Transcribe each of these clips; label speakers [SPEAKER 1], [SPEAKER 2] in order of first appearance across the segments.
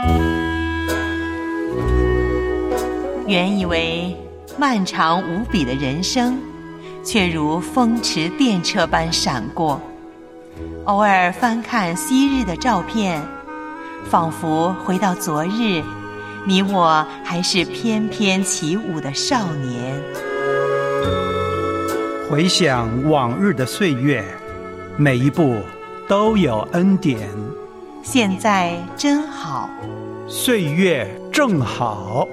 [SPEAKER 1] 原以为漫长无比的人生，却如风驰电掣般闪过。偶尔翻看昔日的照片，仿佛回到昨日，你我还是翩翩起舞的少年。
[SPEAKER 2] 回想往日的岁月，每一步都有恩典。
[SPEAKER 1] 现在真好，
[SPEAKER 2] 岁月正好。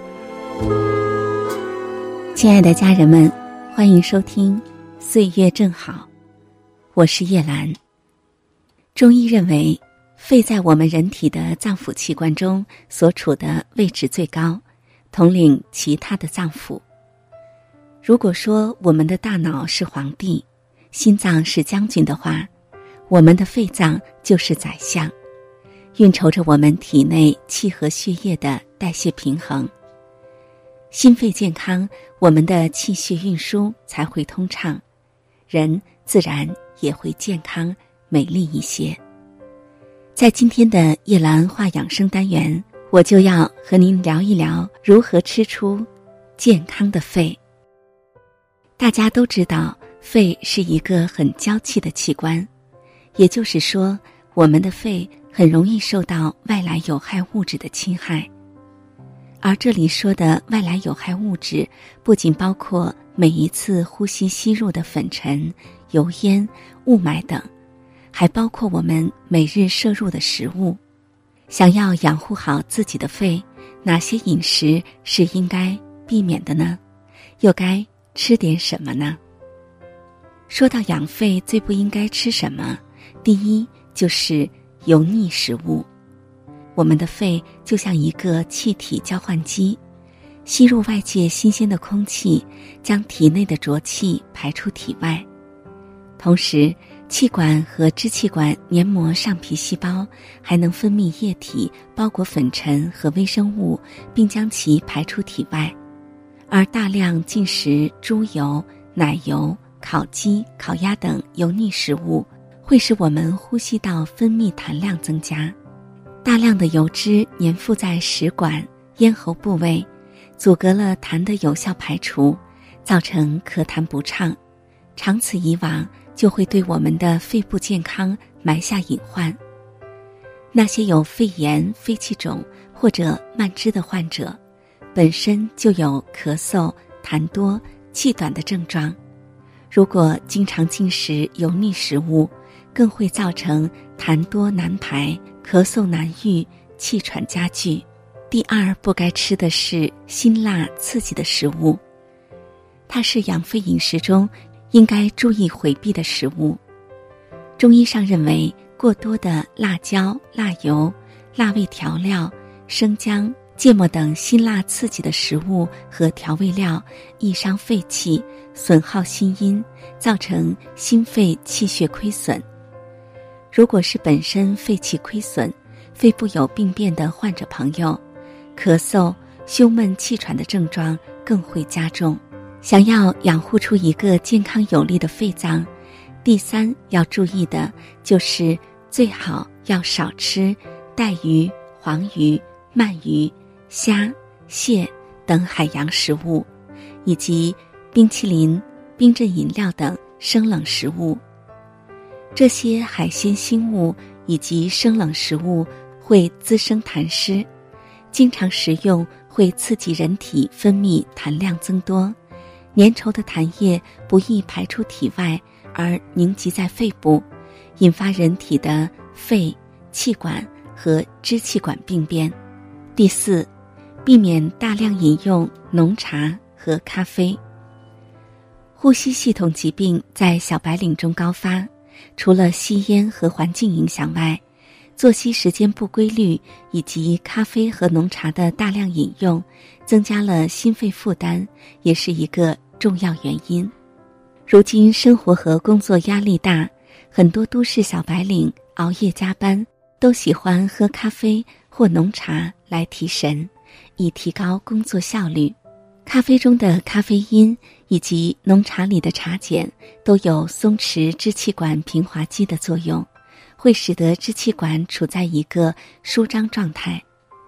[SPEAKER 3] 亲爱的家人们，欢迎收听岁月正好，我是叶兰。中医认为，肺在我们人体的脏腑器官中所处的位置最高，统领其他的脏腑。如果说我们的大脑是皇帝，心脏是将军的话，我们的肺脏就是宰相，运筹着我们体内气和血液的代谢平衡。心肺健康，我们的气血运输才会通畅，人自然也会健康美丽一些。在今天的叶兰话养生单元，我就要和您聊一聊如何吃出健康的肺。大家都知道，肺是一个很娇气的器官，也就是说，我们的肺很容易受到外来有害物质的侵害。而这里说的外来有害物质，不仅包括每一次呼吸吸入的粉尘、油烟、雾霾等，还包括我们每日摄入的食物。想要养护好自己的肺，哪些饮食是应该避免的呢？又该吃点什么呢？说到养肺，最不应该吃什么？第一就是油腻食物。我们的肺就像一个气体交换机，吸入外界新鲜的空气，将体内的浊气排出体外。同时，气管和支气管黏膜上皮细胞还能分泌液体，包裹粉尘和微生物，并将其排出体外。而大量进食猪油、奶油、烤鸡、烤鸭等油腻食物，会使我们呼吸道分泌痰量增加。大量的油脂粘附在食管、咽喉部位，阻隔了痰的有效排除，造成咳痰不畅。长此以往，就会对我们的肺部健康埋下隐患。那些有肺炎、肺气肿或者慢支的患者，本身就有咳嗽、痰多、气短的症状，如果经常进食油腻食物，更会造成痰多难排、咳嗽难愈、气喘加剧。第二，不该吃的是辛辣刺激的食物，它是养肺饮食中应该注意回避的食物。中医上认为，过多的辣椒、辣油、辣味调料、生姜、芥末等辛辣刺激的食物和调味料，易伤肺气，损耗心阴，造成心肺气血亏损。如果是本身肺气亏损、肺部有病变的患者朋友，咳嗽、胸闷气喘的症状更会加重。想要养护出一个健康有力的肺脏，第三要注意的就是最好要少吃带鱼、黄鱼、鳗鱼、虾、蟹等海洋食物，以及冰淇淋、冰镇饮料等生冷食物。这些海鲜腥物以及生冷食物会滋生痰湿，经常食用会刺激人体分泌痰量增多，粘稠的痰液不易排出体外，而凝集在肺部，引发人体的肺、气管和支气管病变。第四，避免大量饮用浓茶和咖啡。呼吸系统疾病在小白领中高发，除了吸烟和环境影响外，作息时间不规律以及咖啡和浓茶的大量饮用，增加了心肺负担，也是一个重要原因。如今生活和工作压力大，很多都市小白领熬夜加班，都喜欢喝咖啡或浓茶来提神，以提高工作效率。咖啡中的咖啡因以及浓茶里的茶碱都有松弛支气管平滑肌的作用，会使得支气管处在一个舒张状态。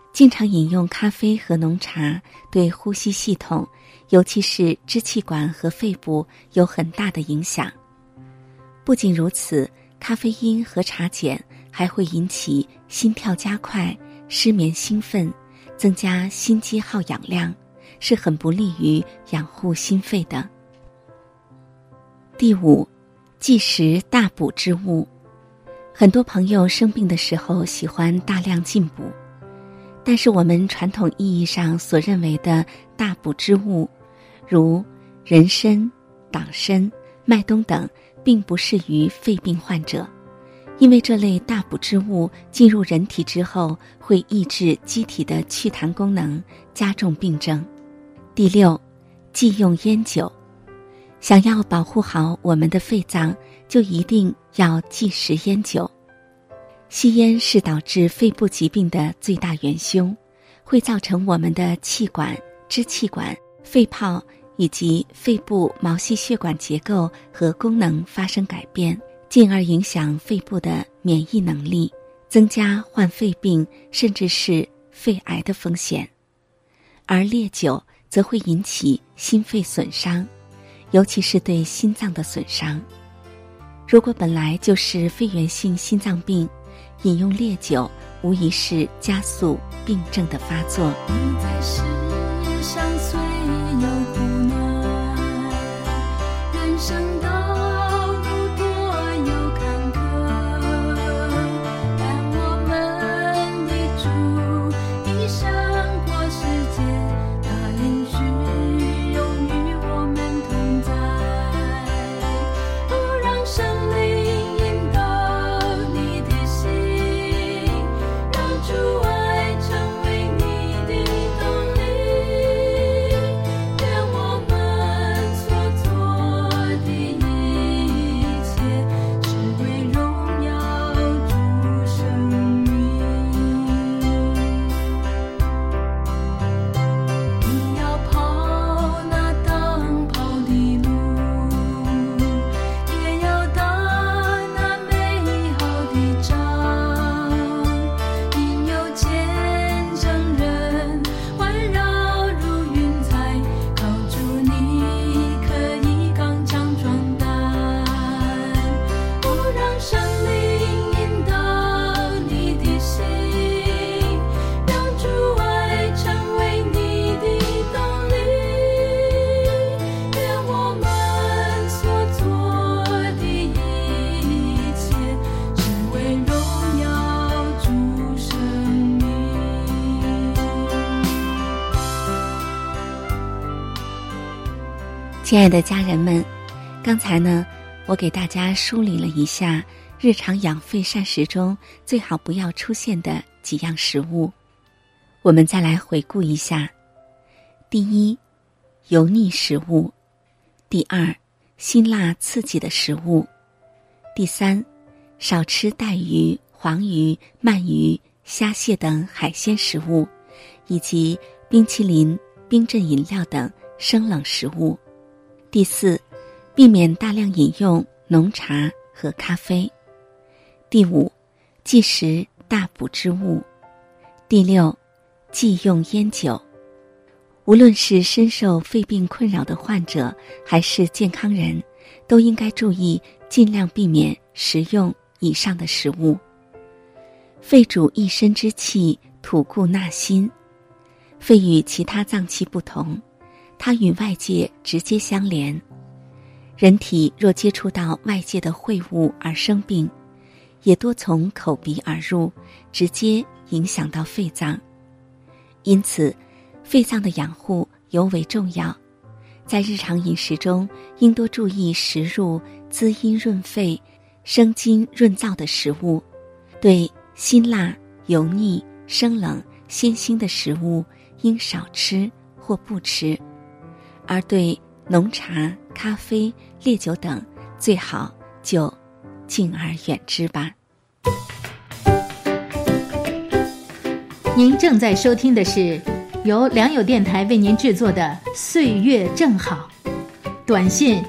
[SPEAKER 3] 经常饮用咖啡和浓茶对呼吸系统，尤其是支气管和肺部有很大的影响。不仅如此，咖啡因和茶碱还会引起心跳加快、失眠兴奋，增加心肌耗氧量，是很不利于养护心肺的。第5，忌食大补之物。很多朋友生病的时候喜欢大量进补，但是我们传统意义上所认为的大补之物，如人参、党参、麦冬等，并不适于肺病患者，因为这类大补之物进入人体之后，会抑制机体的祛痰功能，加重病症。第6，忌用烟酒。想要保护好我们的肺脏，就一定要忌食烟酒。吸烟是导致肺部疾病的最大元凶，会造成我们的气管、支气管、肺泡以及肺部毛细血管结构和功能发生改变，进而影响肺部的免疫能力，增加患肺病甚至是肺癌的风险。而烈酒则会引起心肺损伤，尤其是对心脏的损伤。如果本来就是肺源性心脏病，饮用烈酒无疑是加速病症的发作。
[SPEAKER 4] 你在世上虽有苦难，人生道路多有坎坷，但我们的主已胜过世界，他应许永与我们同在。哦，让神灵引导你的心，让主爱成为你的动力，愿我们所做的一切是为荣耀主生命。你要跑那当跑的路，也要打那美好的仗，因有见证人环绕如云彩，靠主你可以刚强壮胆。哦，让神灵引导你的心，让主爱成为你的动力，愿我们所做的一切是为荣耀主生命。
[SPEAKER 3] 亲爱的家人们，刚才呢，我给大家梳理了一下日常养肺膳食中最好不要出现的几样食物。我们再来回顾一下：第1，油腻食物；第2，辛辣刺激的食物；第3，少吃带鱼、黄鱼、鳗鱼、虾蟹等海鲜食物，以及冰淇淋、冰镇饮料等生冷食物；第4，避免大量饮用浓茶和咖啡；第5，忌食大补之物；第6，忌用烟酒。无论是深受肺病困扰的患者，还是健康人，都应该注意尽量避免食用以上的食物。肺主一身之气，吐故纳新。肺与其他脏器不同，它与外界直接相连。人体若接触到外界的秽物而生病，也多从口鼻而入，直接影响到肺脏。因此，肺脏的养护尤为重要。在日常饮食中，应多注意食入滋阴润肺、生津润燥的食物，对辛辣、油腻、生冷、鲜腥的食物应少吃或不吃，而对浓茶、咖啡、烈酒等最好就敬而远之吧。
[SPEAKER 5] 您正在收听的是由良友电台为您制作的《岁月正好》，短信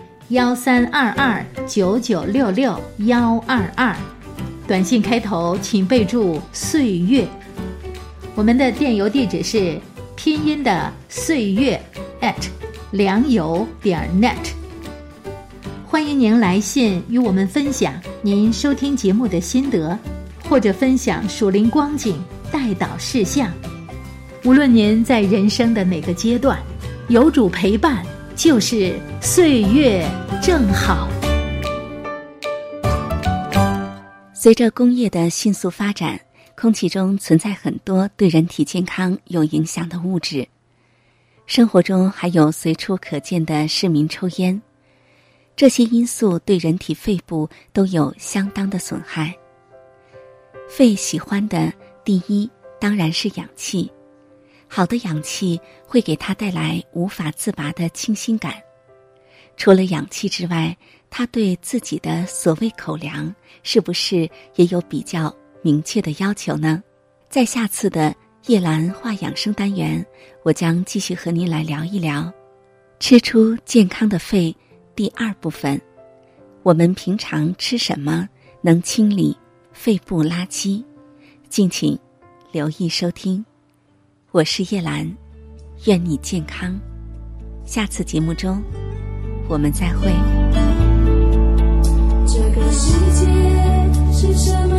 [SPEAKER 5] 132299662122，短信开头请备注岁月。 我们的电邮地址是拼音的岁月@良友.net。欢迎您来信与我们分享您收听节目的心得，或者分享属灵光景、代祷事项。无论您在人生的哪个阶段，有主陪伴，就是岁月正好。
[SPEAKER 3] 随着工业的迅速发展，空气中存在很多对人体健康有影响的物质，生活中还有随处可见的市民抽烟，这些因素对人体肺部都有相当的损害。肺喜欢的第一当然是氧气，好的氧气会给它带来无法自拔的清新感。除了氧气之外，它对自己的所谓口粮是不是也有比较明确的要求呢？在下次的叶兰话养生单元，我将继续和您来聊一聊吃出健康的肺第二部分，我们平常吃什么能清理肺部垃圾？敬请留意收听。我是叶兰，愿你健康。下次节目中我们再会。
[SPEAKER 4] 这个世界是什么？